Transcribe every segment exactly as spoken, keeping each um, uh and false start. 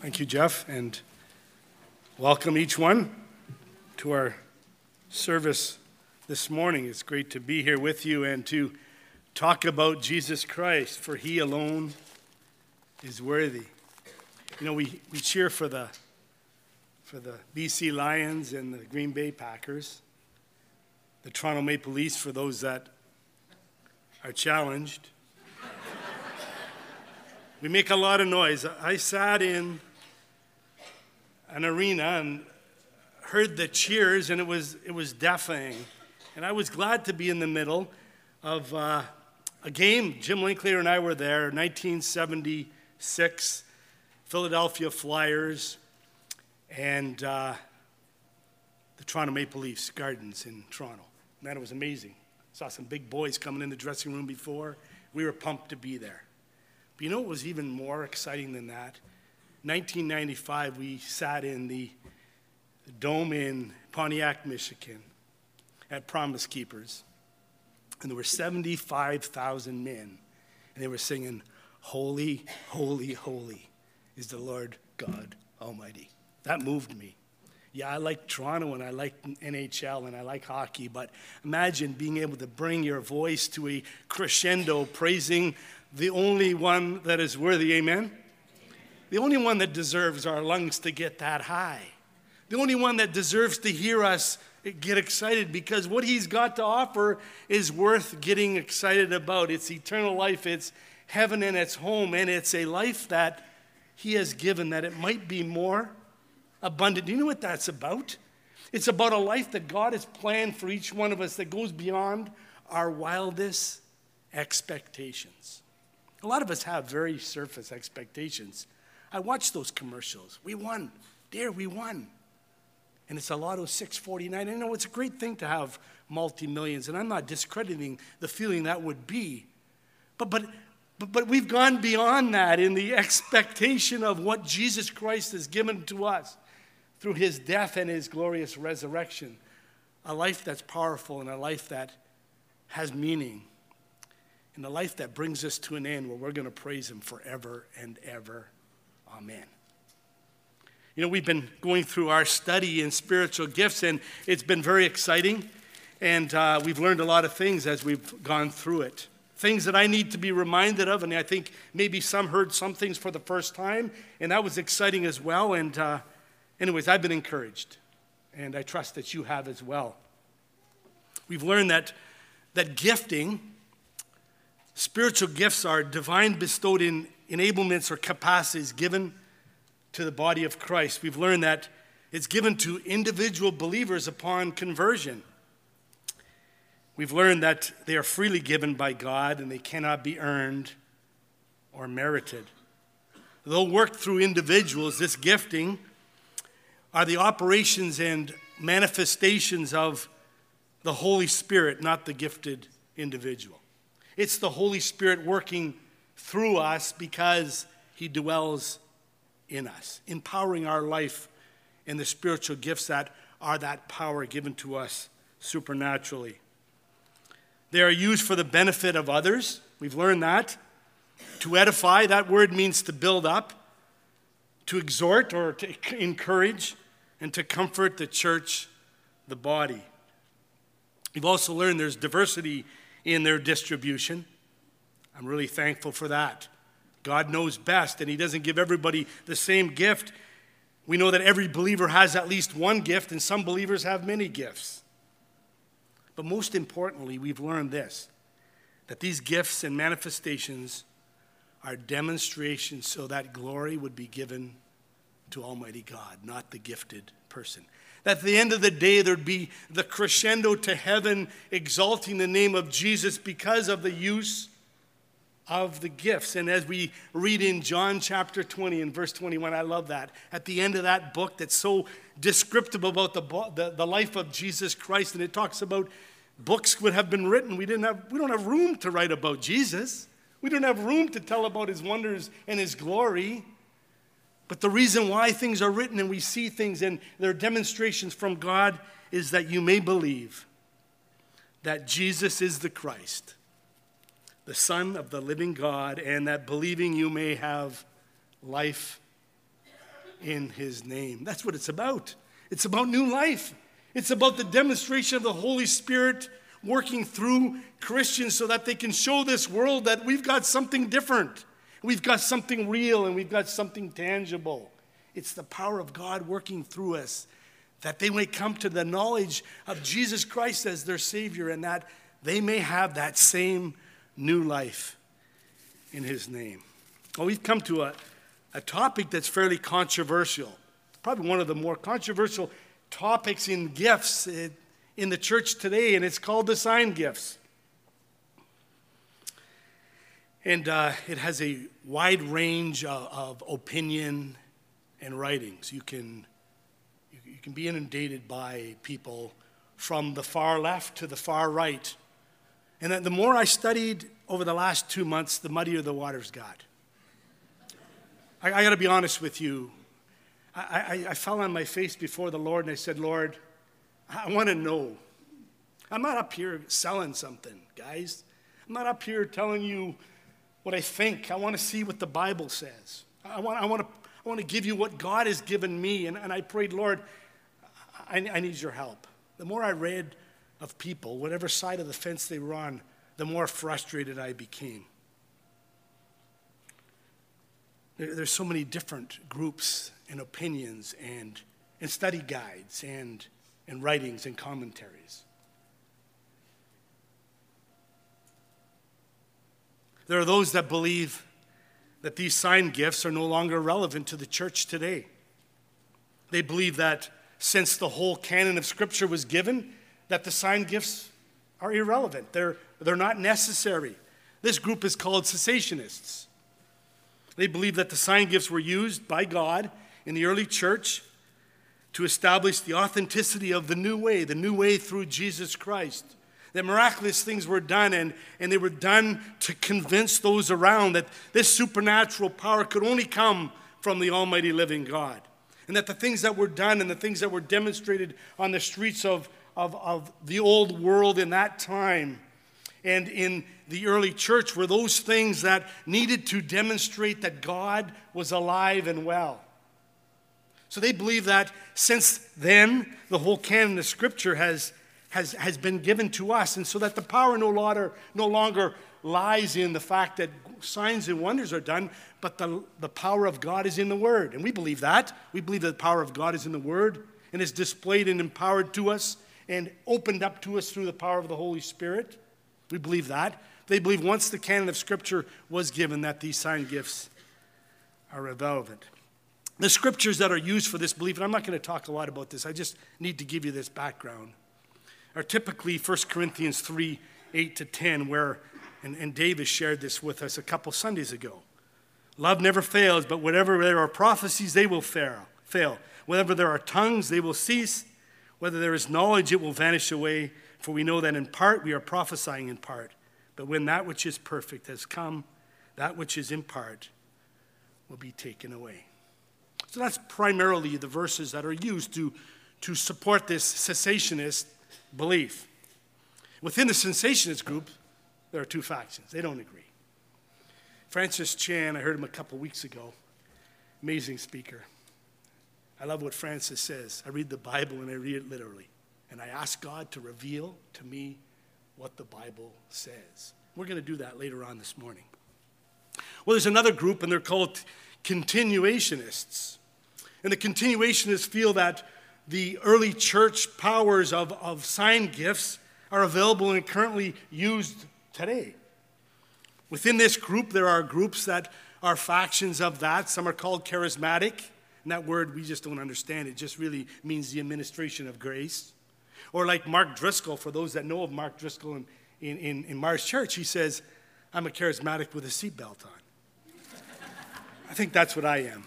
Thank you, Jeff, and welcome each one to our service this morning. It's great to be here with you and to talk about Jesus Christ, for he alone is worthy. You know, we, we cheer for the for the B C Lions and the Green Bay Packers, the Toronto Maple Leafs for those that are challenged. We make a lot of noise. I sat in an arena and heard the cheers, and it was it was deafening. And I was glad to be in the middle of uh, a game. Jim Linklater and I were there, nineteen seventy-six, Philadelphia Flyers, and uh, the Toronto Maple Leafs Gardens in Toronto. Man, it was amazing. Saw some big boys coming in the dressing room before. We were pumped to be there. But you know what was even more exciting than that? nineteen ninety-five, we sat in the dome in Pontiac, Michigan at Promise Keepers. And there were seventy-five thousand men. And they were singing, "Holy, holy, holy is the Lord God Almighty." That moved me. Yeah, I like Toronto and I like N H L and I like hockey, but imagine being able to bring your voice to a crescendo praising the only one that is worthy, amen? The only one that deserves our lungs to get that high. The only one that deserves to hear us get excited, because what he's got to offer is worth getting excited about. It's eternal life, it's heaven and it's home, and it's a life that he has given that it might be more abundant. Do you know what that's about? It's about a life that God has planned for each one of us that goes beyond our wildest expectations. A lot of us have very surface expectations. I watch those commercials. We won. Dear, we won. And it's a Lotto six forty-nine. I know it's a great thing to have multi-millions, and I'm not discrediting the feeling that would be. But, but, but, but we've gone beyond that in the expectation of what Jesus Christ has given to us through his death and his glorious resurrection. A life that's powerful and a life that has meaning. And a life that brings us to an end where we're going to praise him forever and ever. Amen. You know, we've been going through our study in spiritual gifts, and it's been very exciting. And uh, we've learned a lot of things as we've gone through it. Things that I need to be reminded of, and I think maybe some heard some things for the first time, and that was exciting as well. And uh, anyways, I've been encouraged, and I trust that you have as well. We've learned that that gifting, spiritual gifts are divine bestowed in enablements or capacities given to the body of Christ. We've learned that it's given to individual believers upon conversion. We've learned that they are freely given by God and they cannot be earned or merited. Though worked through individuals, this gifting are the operations and manifestations of the Holy Spirit, not the gifted individual. It's the Holy Spirit working through us because he dwells in us, empowering our life in the spiritual gifts that are that power given to us supernaturally. They are used for the benefit of others. We've learned that. To edify, that word means to build up, to exhort or to encourage, and to comfort the church, the body. We've also learned there's diversity in their distribution. I'm really thankful for that. God knows best, and he doesn't give everybody the same gift. We know that every believer has at least one gift, and some believers have many gifts. But most importantly, we've learned this, that these gifts and manifestations are demonstrations so that glory would be given to Almighty God, not the gifted person. That at the end of the day, there'd be the crescendo to heaven exalting the name of Jesus because of the use of the gifts. And as we read in John chapter twenty and verse twenty-one, I love that. At the end of that book that's so descriptive about the, the, the life of Jesus Christ, and it talks about books would have been written. We didn't have, we don't have room to write about Jesus. We don't have room to tell about his wonders and his glory. But the reason why things are written and we see things and they're demonstrations from God is that you may believe that Jesus is the Christ, the Son of the living God, and that believing you may have life in his name. That's what it's about. It's about new life. It's about the demonstration of the Holy Spirit working through Christians so that they can show this world that we've got something different. We've got something real and we've got something tangible. It's the power of God working through us that they may come to the knowledge of Jesus Christ as their Savior and that they may have that same new life in his name. Well, we've come to a, a topic that's fairly controversial. Probably one of the more controversial topics in gifts in the church today, and it's called the sign gifts. And uh, it has a wide range of, of opinion and writings. You can, you, you can be inundated by people from the far left to the far right. And the more I studied over the last two months, the muddier the waters got. I, I got to be honest with you. I, I, I fell on my face before the Lord and I said, Lord, I want to know. I'm not up here selling something, guys. I'm not up here telling you what I think. I want to see what the Bible says. I want, I want to, I want to give you what God has given me. And, and I prayed, Lord, I, I need your help. The more I read of people, whatever side of the fence they were on, the more frustrated I became. There, there's so many different groups and opinions and, and study guides and, and writings and commentaries. There are those that believe that these sign gifts are no longer relevant to the church today. They believe that since the whole canon of Scripture was given, that the sign gifts are irrelevant. They're, they're not necessary. This group is called cessationists. They believe that the sign gifts were used by God in the early church to establish the authenticity of the new way, the new way through Jesus Christ. That miraculous things were done, and, and they were done to convince those around that this supernatural power could only come from the almighty living God. And that the things that were done and the things that were demonstrated on the streets of, of, of the old world in that time and in the early church were those things that needed to demonstrate that God was alive and well. So they believe that since then, the whole canon of Scripture has Has, has been given to us, and so that the power no longer, no longer lies in the fact that signs and wonders are done, but the, the power of God is in the Word. And we believe that. We believe that the power of God is in the Word and is displayed and empowered to us and opened up to us through the power of the Holy Spirit. We believe that. They believe once the canon of Scripture was given that these sign gifts are irrelevant. The scriptures that are used for this belief, and I'm not going to talk a lot about this, I just need to give you this background, are typically First Corinthians three, eight to ten, where, and, and David shared this with us a couple Sundays ago. Love never fails, but whenever there are prophecies, they will fail. fail. Whenever there are tongues, they will cease. Whether there is knowledge, it will vanish away. For we know that in part we are prophesying in part. But when that which is perfect has come, that which is in part will be taken away. So that's primarily the verses that are used to, to support this cessationist belief. Within the cessationist group, there are two factions. They don't agree. Francis Chan, I heard him a couple weeks ago. Amazing speaker. I love what Francis says. I read the Bible and I read it literally. And I ask God to reveal to me what the Bible says. We're going to do that later on this morning. Well, there's another group, and they're called continuationists. And the continuationists feel that the early church powers of, of sign gifts are available and currently used today. Within this group, there are groups that are factions of that. Some are called charismatic. And that word, we just don't understand. It just really means the administration of grace. Or like Mark Driscoll, for those that know of Mark Driscoll in, in, in, in Mars Church, he says, I'm a charismatic with a seatbelt on. I think that's what I am.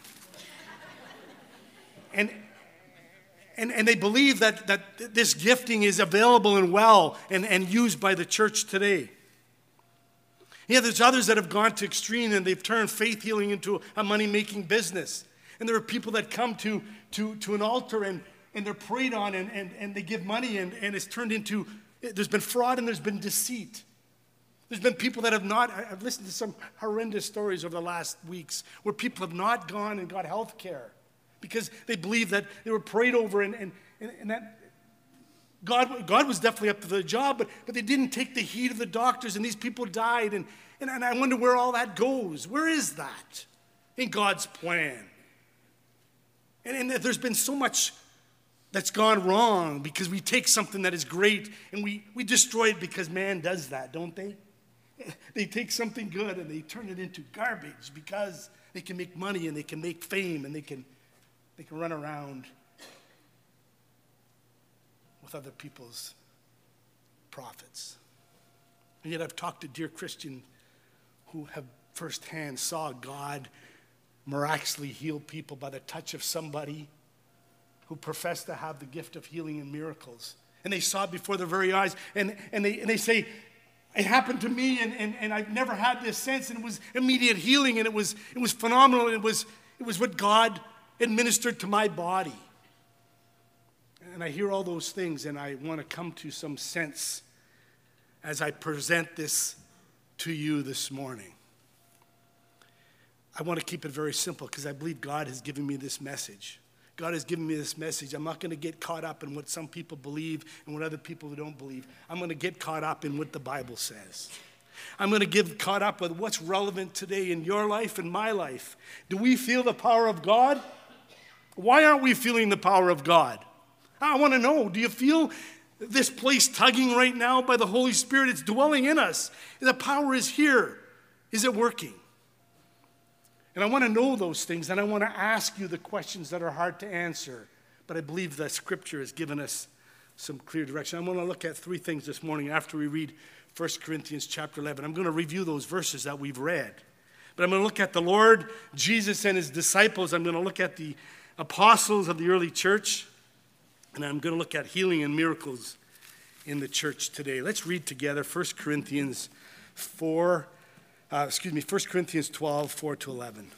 And And, and they believe that, that this gifting is available and well and, and used by the church today. Yeah, there's others that have gone to extreme and they've turned faith healing into a money-making business. And there are people that come to, to, to an altar and, and they're prayed on and, and, and they give money and, and it's turned into, there's been fraud and there's been deceit. There's been people that have not, I've listened to some horrendous stories over the last weeks where people have not gone and got health care because they believed that they were prayed over and, and, and that God, God was definitely up to the job, but, but they didn't take the heed of the doctors, and these people died. And, and, and I wonder where all that goes. Where is that in God's plan? And, and there's been so much that's gone wrong because we take something that is great and we, we destroy it because man does that, don't they? They take something good and they turn it into garbage because they can make money and they can make fame and they can, they can run around with other people's profits. And yet I've talked to dear Christians who have firsthand saw God miraculously heal people by the touch of somebody who professed to have the gift of healing and miracles. And they saw it before their very eyes. And, and, they, and they say, it happened to me, and, and, and I've never had this sense. And it was immediate healing, and it was, it was phenomenal. It was, it was what God administered to my body. And I hear all those things, and I want to come to some sense as I present this to you this morning. I want to keep it very simple because I believe God has given me this message. God has given me this message. I'm not going to get caught up in what some people believe and what other people don't believe. I'm going to get caught up in what the Bible says. I'm going to get caught up with what's relevant today in your life and my life. Do we feel the power of God? Why aren't we feeling the power of God? I want to know, do you feel this place tugging right now by the Holy Spirit? It's dwelling in us. The power is here. Is it working? And I want to know those things, and I want to ask you the questions that are hard to answer. But I believe that Scripture has given us some clear direction. I want to look at three things this morning after we read First Corinthians chapter eleven. I'm going to review those verses that we've read. But I'm going to look at the Lord, Jesus, and his disciples. I'm going to look at the apostles of the early church. And I'm going to look at healing and miracles in the church today. Let's read together First Corinthians four. Uh, excuse me, First Corinthians twelve, four to eleven.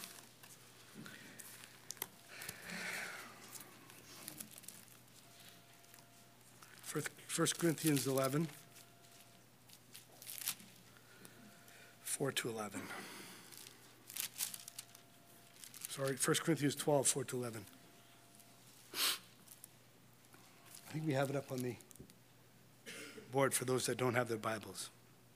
First Corinthians eleven, four to eleven. Sorry, First Corinthians twelve, four to eleven. I think we have it up on the board for those that don't have their Bibles.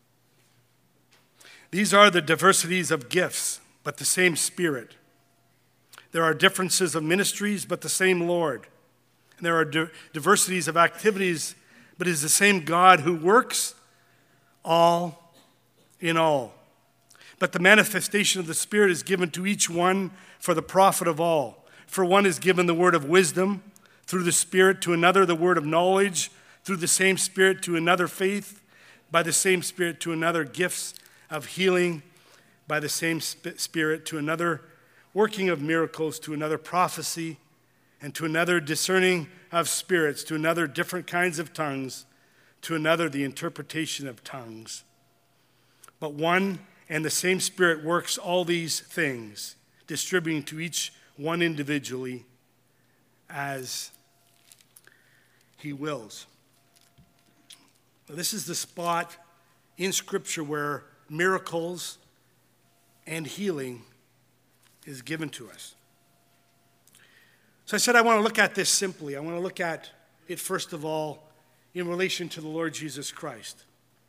These are the diversities of gifts, but the same Spirit. There are differences of ministries, but the same Lord. And there are di- diversities of activities, but it is the same God who works all in all. But the manifestation of the Spirit is given to each one for the profit of all. For one is given the word of wisdom through the Spirit, to another the word of knowledge through the same Spirit, to another faith by the same Spirit, to another gifts of healing by the same Spirit, to another working of miracles, to another prophecy, and to another discerning of spirits, to another different kinds of tongues, to another the interpretation of tongues. But one and the same Spirit works all these things, distributing to each one individually as he wills. Now, this is the spot in Scripture where miracles and healing is given to us. So I said I want to look at this simply. I want to look at it first of all in relation to the Lord Jesus Christ.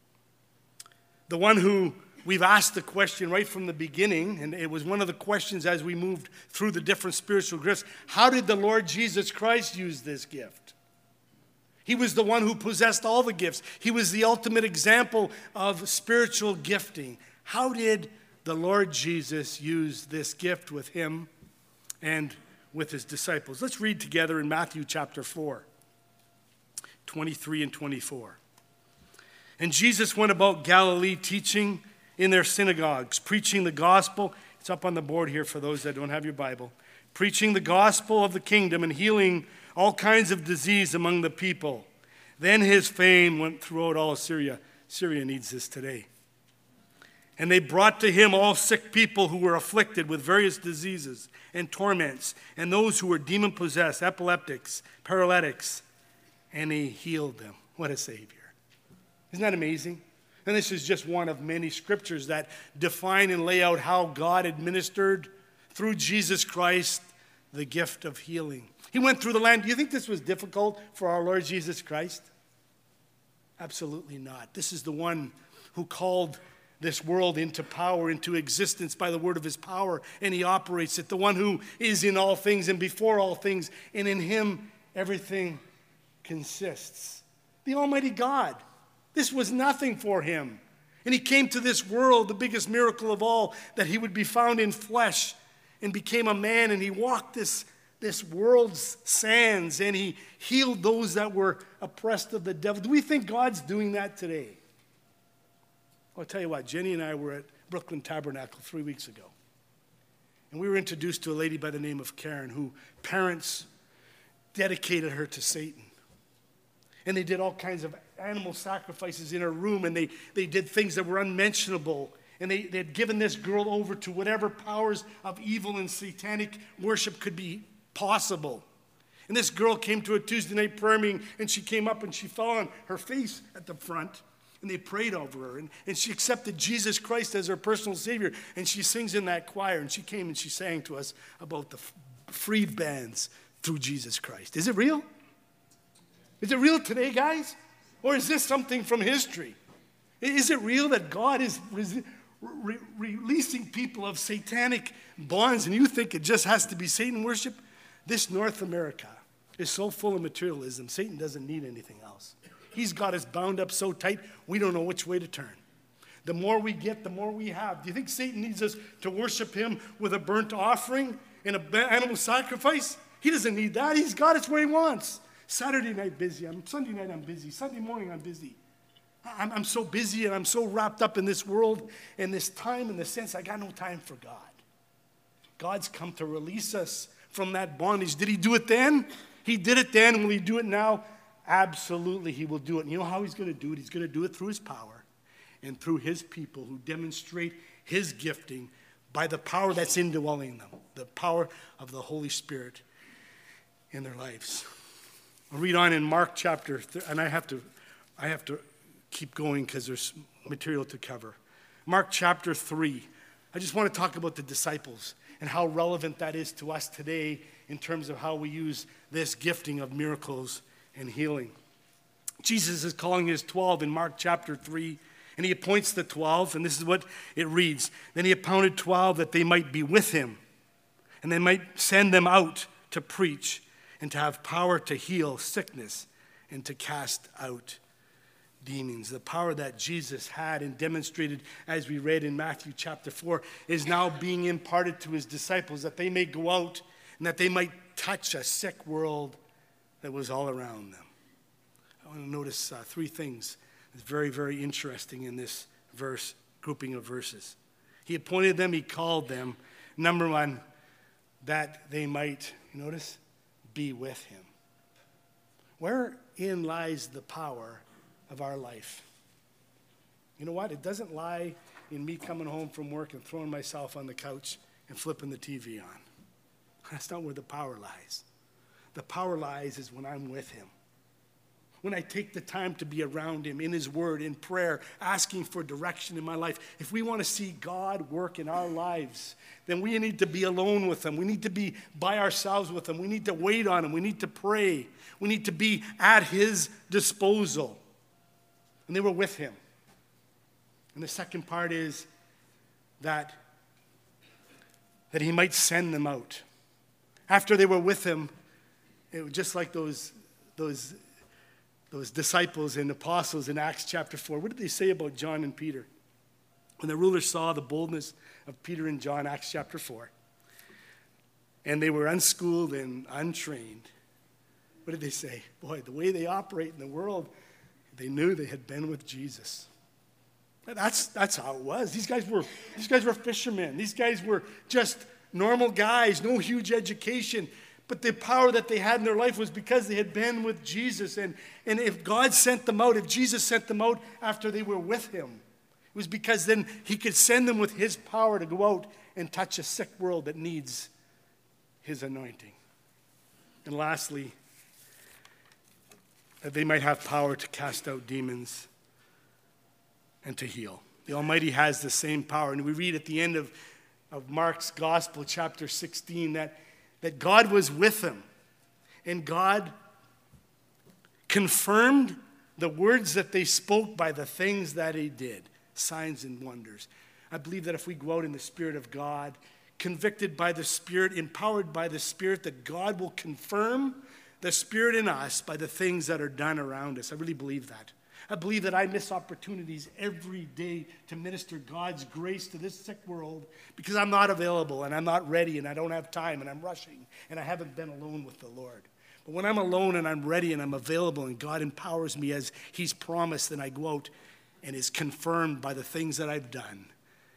The one who we've asked the question right from the beginning, and it was one of the questions as we moved through the different spiritual gifts. How did the Lord Jesus Christ use this gift? He was the one who possessed all the gifts. He was the ultimate example of spiritual gifting. How did the Lord Jesus use this gift with him and with his disciples? Let's read together in Matthew chapter four, twenty-three and twenty-four. And Jesus went about Galilee teaching in their synagogues, preaching the gospel. It's up on the board here for those that don't have your Bible. Preaching the gospel of the kingdom and healing all kinds of disease among the people. Then his fame went throughout all Syria. Syria needs this today. And they brought to him all sick people who were afflicted with various diseases and torments, and those who were demon-possessed, epileptics, paralytics, and he healed them. What a Savior. Isn't that amazing? And this is just one of many scriptures that define and lay out how God administered through Jesus Christ the gift of healing. He went through the land. Do you think this was difficult for our Lord Jesus Christ? Absolutely not. This is the one who called this world into power, into existence by the word of his power, and he operates it. The one who is in all things and before all things, and in him everything consists. The Almighty God. This was nothing for him. And he came to this world, the biggest miracle of all, that he would be found in flesh and became a man, and he walked this, this world's sands, and he healed those that were oppressed of the devil. Do we think God's doing that today? I'll tell you what, Jenny and I were at Brooklyn Tabernacle three weeks ago. And we were introduced to a lady by the name of Karen, who parents dedicated her to Satan. And they did all kinds of animal sacrifices in her room, and they, they did things that were unmentionable. And they, they had given this girl over to whatever powers of evil and satanic worship could be possible. And this girl came to a Tuesday night prayer meeting, and she came up and she fell on her face at the front. And they prayed over her, and, and she accepted Jesus Christ as her personal Savior. And she sings in that choir, and she came and she sang to us about the f- freed bands through Jesus Christ. Is it real? Is it real today, guys? Or is this something from history? Is it real that God is re- re- releasing people of satanic bonds, and you think it just has to be Satan worship? This North America is so full of materialism, Satan doesn't need anything else. He's got us bound up so tight, we don't know which way to turn. The more we get, the more we have. Do you think Satan needs us to worship him with a burnt offering and an animal sacrifice? He doesn't need that. He's got us where he wants. Saturday night busy. I'm, Sunday night I'm busy. Sunday morning I'm busy. I'm, I'm so busy and I'm so wrapped up in this world and this time, in the sense I got no time for God. God's come to release us from that bondage. Did he do it then? He did it then. Will he do it now? Absolutely, he will do it. And you know how he's going to do it? He's going to do it through his power and through his people who demonstrate his gifting by the power that's indwelling them, the power of the Holy Spirit in their lives. I'll read on in Mark chapter, th- and I have to, I have to keep going because there's material to cover. Mark chapter three. I just want to talk about the disciples and how relevant that is to us today in terms of how we use this gifting of miracles and healing. Jesus is calling his twelve in Mark chapter three, and he appoints the twelve, and this is what it reads. Then he appointed twelve that they might be with him, and they might send them out to preach and to have power to heal sickness and to cast out demons. The power that Jesus had and demonstrated, as we read in Matthew chapter four, is now being imparted to his disciples, that they may go out and that they might touch a sick world that was all around them. I want to notice uh, three things that's very, very interesting in this verse, grouping of verses. He appointed them, he called them. Number one, that they might, you notice, be with him. Wherein lies the power of our life? You know what? It doesn't lie in me coming home from work and throwing myself on the couch and flipping the T V on. That's not where the power lies. The power lies is when I'm with him. When I take the time to be around him in his word, in prayer, asking for direction in my life. If we want to see God work in our lives, then we need to be alone with him. We need to be by ourselves with him. We need to wait on him. We need to pray. We need to be at his disposal. And they were with him. And the second part is that, that he might send them out. After they were with him, it was just like those, those, those disciples and apostles in Acts chapter four. What did they say about John and Peter? When the rulers saw the boldness of Peter and John, Acts chapter four, and they were unschooled and untrained, what did they say? Boy, the way they operate in the world, they knew they had been with Jesus. That's, that's how it was. These guys were, these guys were fishermen. These guys were just normal guys, no huge education. But the power that they had in their life was because they had been with Jesus. And, and if God sent them out, if Jesus sent them out after they were with him, it was because then he could send them with his power to go out and touch a sick world that needs his anointing. And lastly, that they might have power to cast out demons and to heal. The Almighty has the same power. And we read at the end of, of Mark's Gospel, chapter sixteen, that that God was with him. And God confirmed the words that they spoke by the things that he did, signs and wonders. I believe that if we go out in the Spirit of God, convicted by the Spirit, empowered by the Spirit, that God will confirm the Spirit in us by the things that are done around us. I really believe that. I believe that I miss opportunities every day to minister God's grace to this sick world because I'm not available and I'm not ready and I don't have time and I'm rushing and I haven't been alone with the Lord. But when I'm alone and I'm ready and I'm available and God empowers me as he's promised, then I go out and is confirmed by the things that I've done.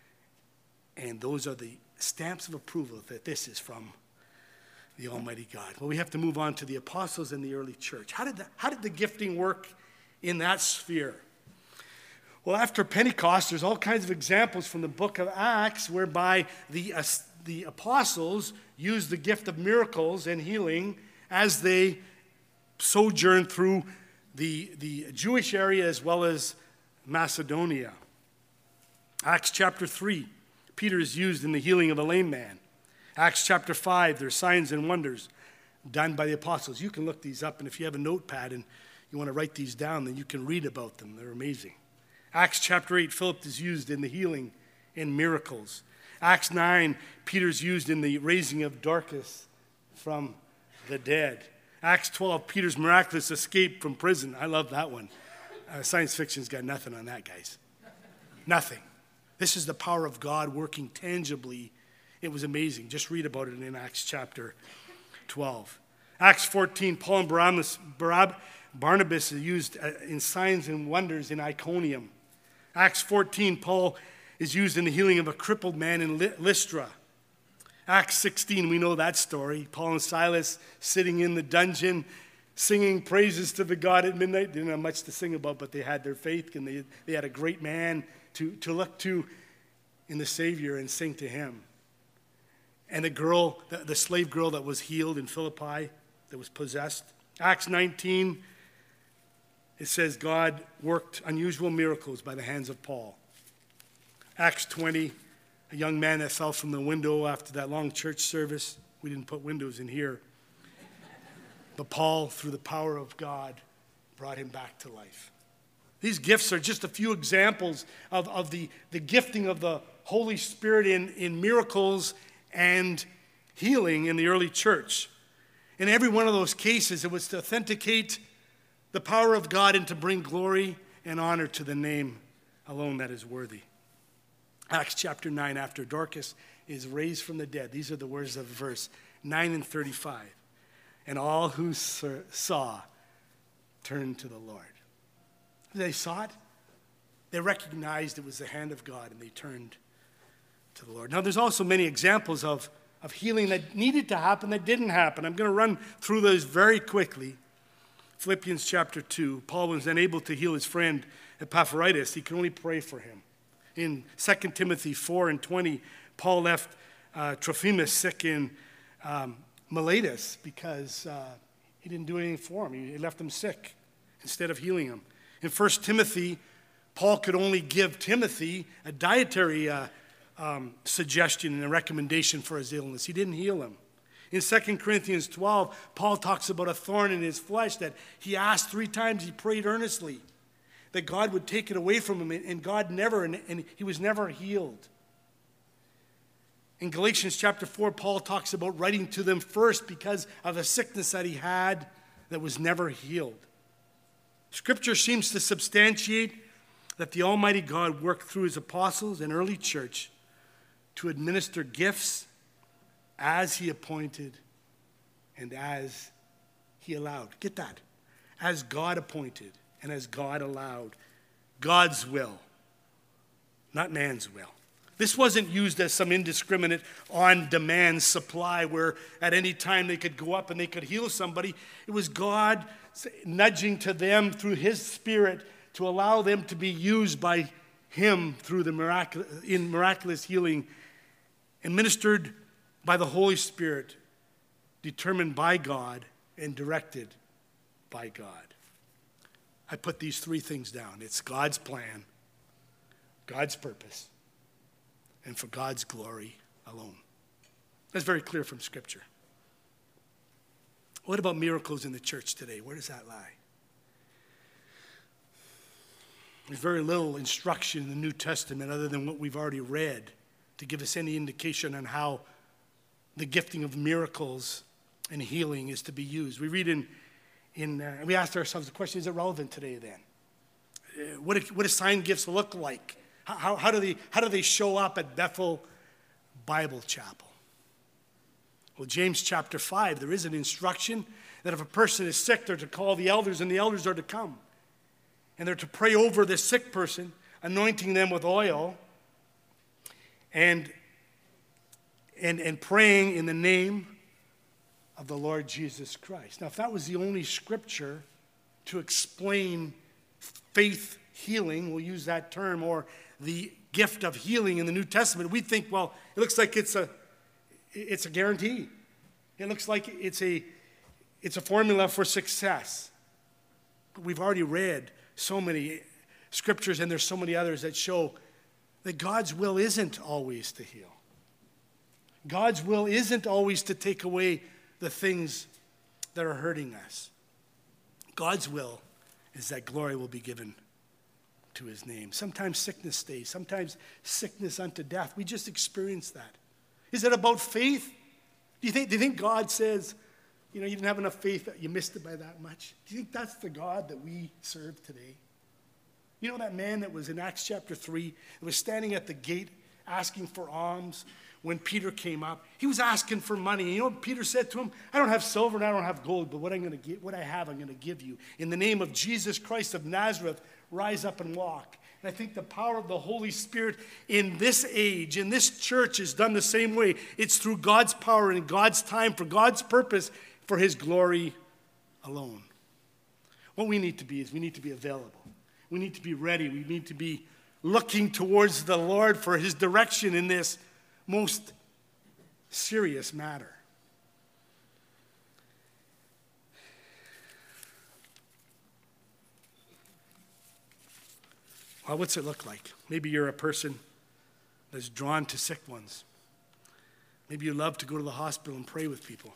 And those are the stamps of approval that this is from the Almighty God. Well, we have to move on to the apostles and the early church. How did the, how did the gifting work in that sphere? Well, after Pentecost, there's all kinds of examples from the book of Acts whereby the, uh, the apostles used the gift of miracles and healing as they sojourned through the, the Jewish area as well as Macedonia. Acts chapter three, Peter is used in the healing of a lame man. Acts chapter five, there's signs and wonders done by the apostles. You can look these up, and if you have a notepad and you want to write these down, then you can read about them. They're amazing. Acts chapter eight, Philip is used in the healing and miracles. Acts nine, Peter's used in the raising of Dorcas from the dead. Acts twelve, Peter's miraculous escape from prison. I love that one. Uh, science fiction's got nothing on that, guys. Nothing. This is the power of God working tangibly. It was amazing. Just read about it in Acts chapter twelve. Acts fourteen, Paul and Barnabas, Barnabas are used in signs and wonders in Iconium. Acts fourteen, Paul is used in the healing of a crippled man in Lystra. Acts sixteen, we know that story. Paul and Silas sitting in the dungeon, singing praises to the God at midnight. They didn't have much to sing about, but they had their faith, and they, they had a great man to, to look to in the Savior and sing to him. And the girl, the, the slave girl that was healed in Philippi, that was possessed. Acts nineteen, it says God worked unusual miracles by the hands of Paul. Acts twenty, a young man that fell from the window after that long church service. We didn't put windows in here. But Paul, through the power of God, brought him back to life. These gifts are just a few examples of, of the, the gifting of the Holy Spirit in, in miracles and healing in the early church. In every one of those cases, it was to authenticate the power of God and to bring glory and honor to the name alone that is worthy. Acts chapter nine, after Dorcas is raised from the dead, these are the words of verse nine and thirty-five. And all who saw turned to the Lord. They saw it. They recognized it was the hand of God, and they turned to the Lord. Now, there's also many examples of, of healing that needed to happen that didn't happen. I'm going to run through those very quickly. Philippians chapter two, Paul was unable to heal his friend Epaphroditus. He could only pray for him. In Second Timothy four and twenty, Paul left uh, Trophimus sick in um, Miletus because uh, he didn't do anything for him. He, he left him sick instead of healing him. In First Timothy, Paul could only give Timothy a dietary uh, um, suggestion and a recommendation for his illness. He didn't heal him. In Second Corinthians twelve, Paul talks about a thorn in his flesh that he asked three times, he prayed earnestly that God would take it away from him, and God never, and, and he was never healed. In Galatians chapter four, Paul talks about writing to them first because of a sickness that he had that was never healed. Scripture seems to substantiate that the Almighty God worked through his apostles and early church to administer gifts as he appointed and as he allowed. Get that? As God appointed and as God allowed. God's will, not man's will. This wasn't used as some indiscriminate on-demand supply where at any time they could go up and they could heal somebody. It was God nudging to them through his Spirit to allow them to be used by him through the miracle, in miraculous healing, administered by the Holy Spirit, determined by God and directed by God. I put these three things down. It's God's plan, God's purpose, and for God's glory alone. That's very clear from Scripture. What about miracles in the church today? Where does that lie? There's very little instruction in the New Testament other than what we've already read to give us any indication on how the gifting of miracles and healing is to be used. We read in, in uh, we asked ourselves the question, is it relevant today then? Uh, what, do, what do sign gifts look like? How, how, how, do they, how do they show up at Bethel Bible Chapel? Well, James chapter five, there is an instruction that if a person is sick, they're to call the elders, and the elders are to come. And they're to pray over this sick person, anointing them with oil, and, and, and praying in the name of the Lord Jesus Christ. Now, if that was the only scripture to explain faith healing, we'll use that term, or the gift of healing in the New Testament, we think, well, it looks like it's a, it's a guarantee. It looks like it's a, it's a formula for success. But we've already read so many scriptures, and there's so many others that show that God's will isn't always to heal. God's will isn't always to take away the things that are hurting us. God's will is that glory will be given to his name. Sometimes sickness stays, sometimes sickness unto death. We just experience that. Is it about faith? Do you think, do you think God says, you know, you didn't have enough faith that you missed it by that much? Do you think that's the God that we serve today? You know that man that was in Acts chapter three, that was standing at the gate asking for alms when Peter came up? He was asking for money. And you know what Peter said to him? I don't have silver and I don't have gold, but what I'm going to give, what I have, I'm going to give you. In the name of Jesus Christ of Nazareth, rise up and walk. And I think the power of the Holy Spirit in this age, in this church, is done the same way. It's through God's power and God's time, for God's purpose, for his glory alone. What we need to be is we need to be available. We need to be ready. We need to be looking towards the Lord for his direction in this most serious matter. Well, what's it look like? Maybe you're a person that's drawn to sick ones. Maybe you love to go to the hospital and pray with people.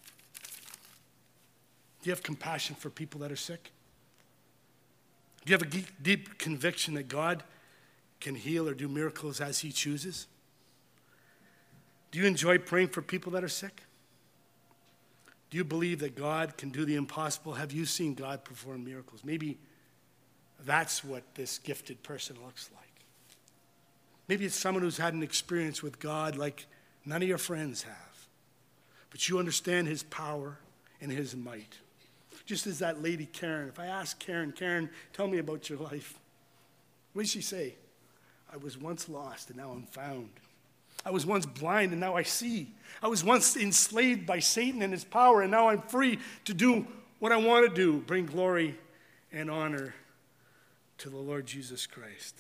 Do you have compassion for people that are sick? Do you have a deep conviction that God can heal or do miracles as he chooses? Do you enjoy praying for people that are sick? Do you believe that God can do the impossible? Have you seen God perform miracles? Maybe that's what this gifted person looks like. Maybe it's someone who's had an experience with God like none of your friends have. But you understand his power and his might. Just as that lady Karen. If I ask Karen, Karen, tell me about your life. What did she say? I was once lost and now I'm found. I was once blind and now I see. I was once enslaved by Satan and his power, and now I'm free to do what I want to do, bring glory and honor to the Lord Jesus Christ.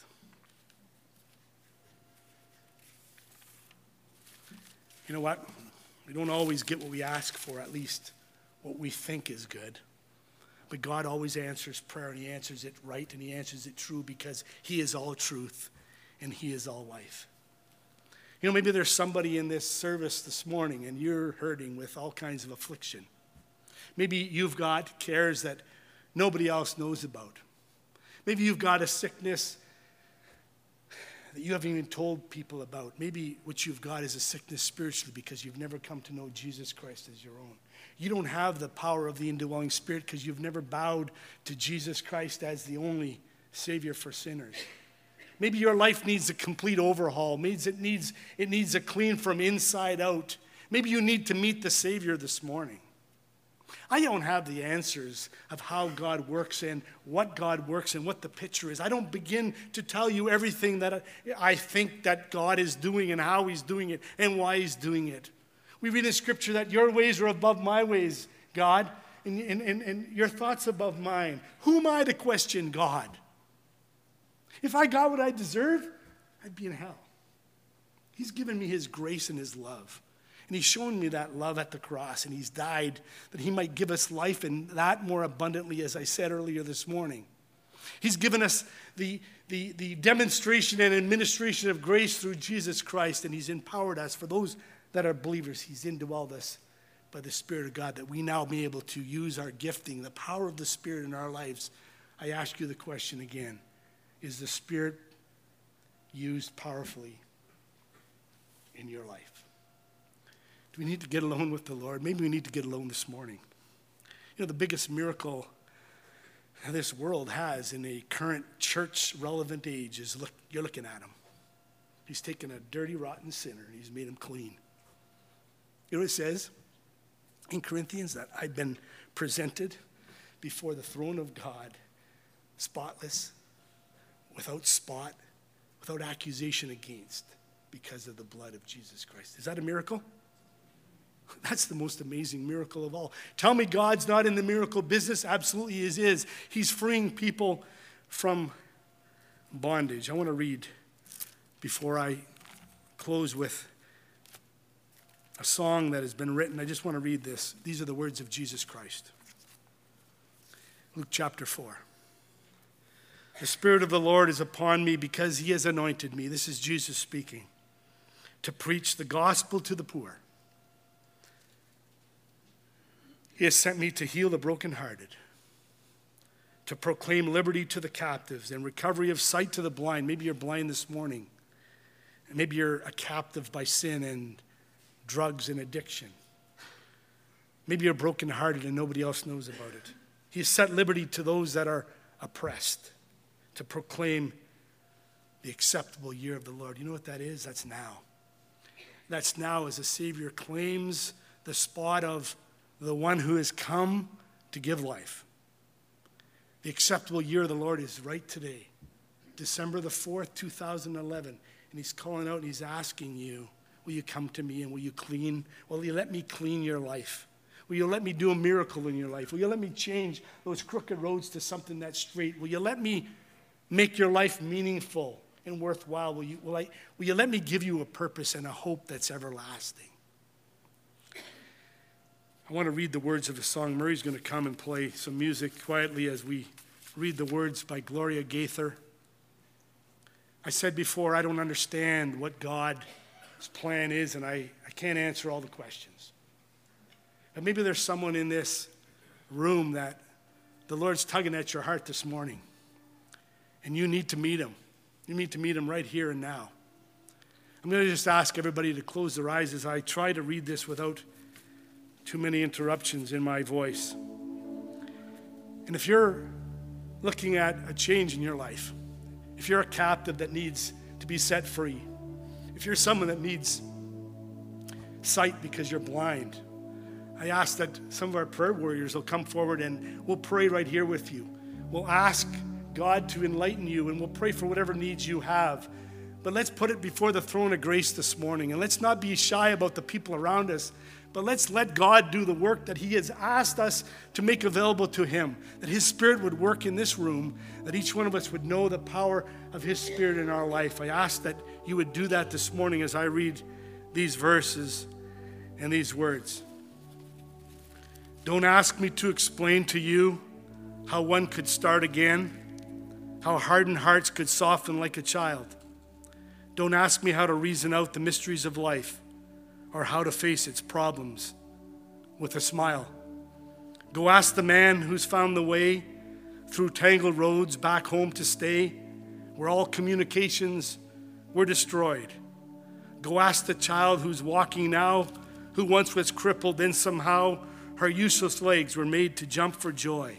You know what? We don't always get what we ask for, at least what we think is good. But God always answers prayer, and he answers it right, and he answers it true, because he is all truth and he is all life. You know, maybe there's somebody in this service this morning and you're hurting with all kinds of affliction. Maybe you've got cares that nobody else knows about. Maybe you've got a sickness that you haven't even told people about. Maybe what you've got is a sickness spiritually because you've never come to know Jesus Christ as your own. You don't have the power of the indwelling Spirit because you've never bowed to Jesus Christ as the only Savior for sinners. Maybe your life needs a complete overhaul. Maybe it needs, it needs a clean from inside out. Maybe you need to meet the Savior this morning. I don't have the answers of how God works and what God works and what the picture is. I don't begin to tell you everything that I think that God is doing and how he's doing it and why he's doing it. We read in Scripture that your ways are above my ways, God, and, and, and, and your thoughts above mine. Who am I to question God? If I got what I deserve, I'd be in hell. He's given me his grace and his love. And he's shown me that love at the cross, and he's died that he might give us life, and that more abundantly, as I said earlier this morning. He's given us the, the, the demonstration and administration of grace through Jesus Christ, and he's empowered us. For those that are believers, he's indwelled us by the Spirit of God, that we now be able to use our gifting, the power of the Spirit in our lives. I ask you the question again. Is the Spirit used powerfully in your life? Do we need to get alone with the Lord? Maybe we need to get alone this morning. You know, the biggest miracle this world has in a current church-relevant age is, look, you're looking at him. He's taken a dirty, rotten sinner, and he's made him clean. You know what it says in Corinthians? That I've been presented before the throne of God, spotless, without spot, without accusation against, because of the blood of Jesus Christ. Is that a miracle? That's the most amazing miracle of all. Tell me God's not in the miracle business? Absolutely he is. He's freeing people from bondage. I want to read, before I close, with a song that has been written. I just want to read this. These are the words of Jesus Christ. Luke chapter four. The Spirit of the Lord is upon me because he has anointed me. This is Jesus speaking. To preach the gospel to the poor. He has sent me to heal the brokenhearted, to proclaim liberty to the captives and recovery of sight to the blind. Maybe you're blind this morning. Maybe you're a captive by sin and drugs and addiction. Maybe you're brokenhearted and nobody else knows about it. He has set liberty to those that are oppressed, to proclaim the acceptable year of the Lord. You know what that is? That's now. That's now as the Savior claims the spot of the one who has come to give life. The acceptable year of the Lord is right today, December the fourth, two thousand eleven. And he's calling out and he's asking you, will you come to me and will you clean? Will you let me clean your life? Will you let me do a miracle in your life? Will you let me change those crooked roads to something that's straight? Will you let me make your life meaningful and worthwhile? Will you, will I, will you let me give you a purpose and a hope that's everlasting? I want to read the words of the song. Murray's going to come and play some music quietly as we read the words by Gloria Gaither. I said before, I don't understand what God's plan is, and I, I can't answer all the questions. But maybe there's someone in this room that the Lord's tugging at your heart this morning, and you need to meet him. You need to meet him right here and now. I'm going to just ask everybody to close their eyes as I try to read this without too many interruptions in my voice. And if you're looking at a change in your life, if you're a captive that needs to be set free, if you're someone that needs sight because you're blind, I ask that some of our prayer warriors will come forward and we'll pray right here with you. We'll ask God to enlighten you and we'll pray for whatever needs you have. But let's put it before the throne of grace this morning, and let's not be shy about the people around us, but let's let God do the work that he has asked us to make available to him, that his Spirit would work in this room, that each one of us would know the power of his Spirit in our life. I ask that you would do that this morning as I read these verses and these words. Don't ask me to explain to you how one could start again, how hardened hearts could soften like a child. Don't ask me how to reason out the mysteries of life or how to face its problems with a smile. Go ask the man who's found the way through tangled roads back home to stay, where all communications were destroyed. Go ask the child who's walking now, who once was crippled, then somehow her useless legs were made to jump for joy.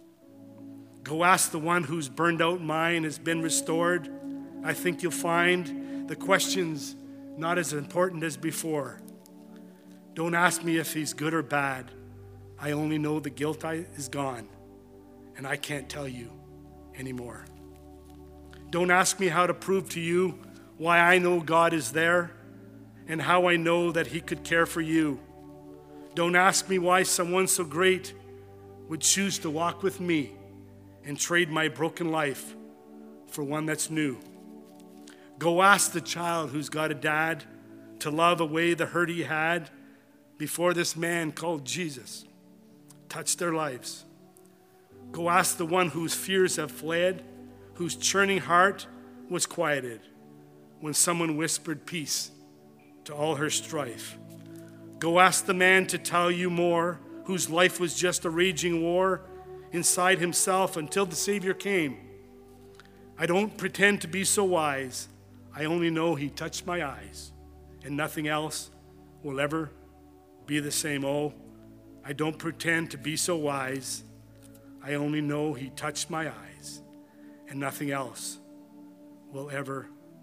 Go ask the one whose burned out mind has been restored. I think you'll find the questions not as important as before. Don't ask me if he's good or bad. I only know the guilt I, is gone, and I can't tell you anymore. Don't ask me how to prove to you why I know God is there and how I know that he could care for you. Don't ask me why someone so great would choose to walk with me and trade my broken life for one that's new. Go ask the child who's got a dad to love away the hurt he had before this man called Jesus touched their lives. Go ask the one whose fears have fled, whose churning heart was quieted when someone whispered peace to all her strife. Go ask the man to tell you more, whose life was just a raging war inside himself until the Savior came. I don't pretend to be so wise. I only know he touched my eyes, and nothing else will ever be the same. Oh, I don't pretend to be so wise. I only know he touched my eyes, and nothing else will ever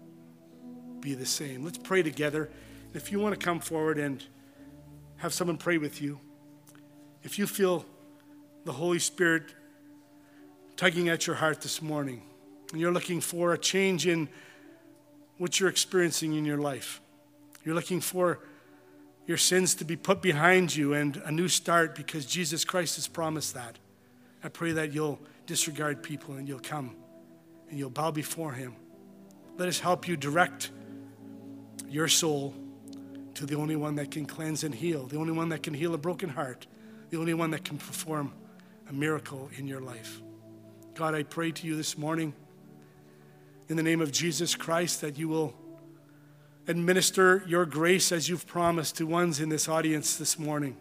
be the same. Let's pray together. If you want to come forward and have someone pray with you, if you feel the Holy Spirit tugging at your heart this morning, and you're looking for a change in what you're experiencing in your life, you're looking for your sins to be put behind you and a new start because Jesus Christ has promised that, I pray that you'll disregard people and you'll come and you'll bow before him. Let us help you direct your soul to the only one that can cleanse and heal, the only one that can heal a broken heart, the only one that can perform a miracle in your life. God, I pray to you this morning in the name of Jesus Christ that you will administer your grace as you've promised to ones in this audience this morning,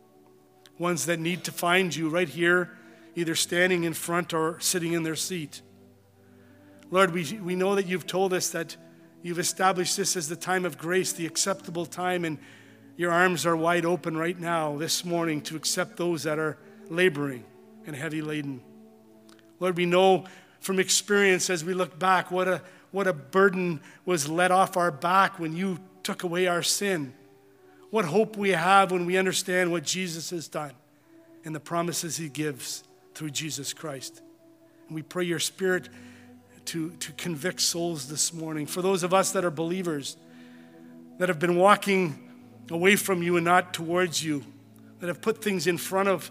ones that need to find you right here, either standing in front or sitting in their seat. Lord, we, we know that you've told us that you've established this as the time of grace, the acceptable time, and your arms are wide open right now, this morning, to accept those that are laboring and heavy laden. Lord, we know from experience as we look back what a, what a burden was let off our back when you took away our sin. What hope we have when we understand what Jesus has done and the promises he gives through Jesus Christ. And we pray your Spirit to, to convict souls this morning. For those of us that are believers, that have been walking away from you and not towards you, that have put things in front of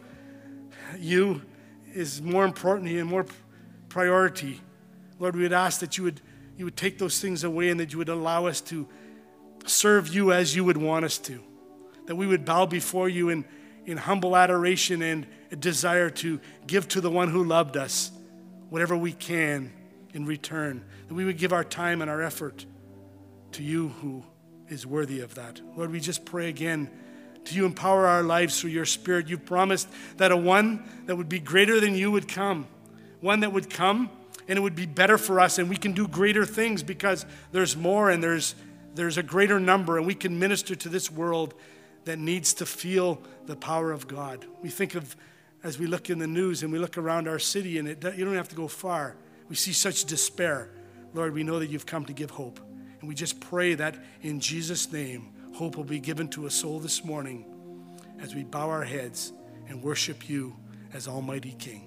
you is more important and more priority. Lord, we would ask that you would, you would take those things away and that you would allow us to serve you as you would want us to. That we would bow before you in, in humble adoration and a desire to give to the one who loved us whatever we can in return. That we would give our time and our effort to you who is worthy of that. Lord, we just pray again to you empower our lives through your Spirit. You've promised that a one that would be greater than you would come. One that would come and it would be better for us and we can do greater things because there's more and there's there's a greater number and we can minister to this world that needs to feel the power of God. We think of, as we look in the news and we look around our city, and it, you don't have to go far. We see such despair. Lord, we know that you've come to give hope. And we just pray that in Jesus' name, hope will be given to a soul this morning as we bow our heads and worship you as Almighty King.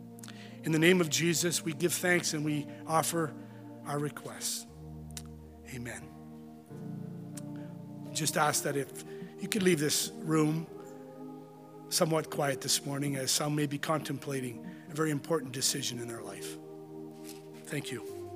In the name of Jesus, we give thanks and we offer our requests. Amen. Just ask that if you could leave this room somewhat quiet this morning, as some may be contemplating a very important decision in their life. Thank you.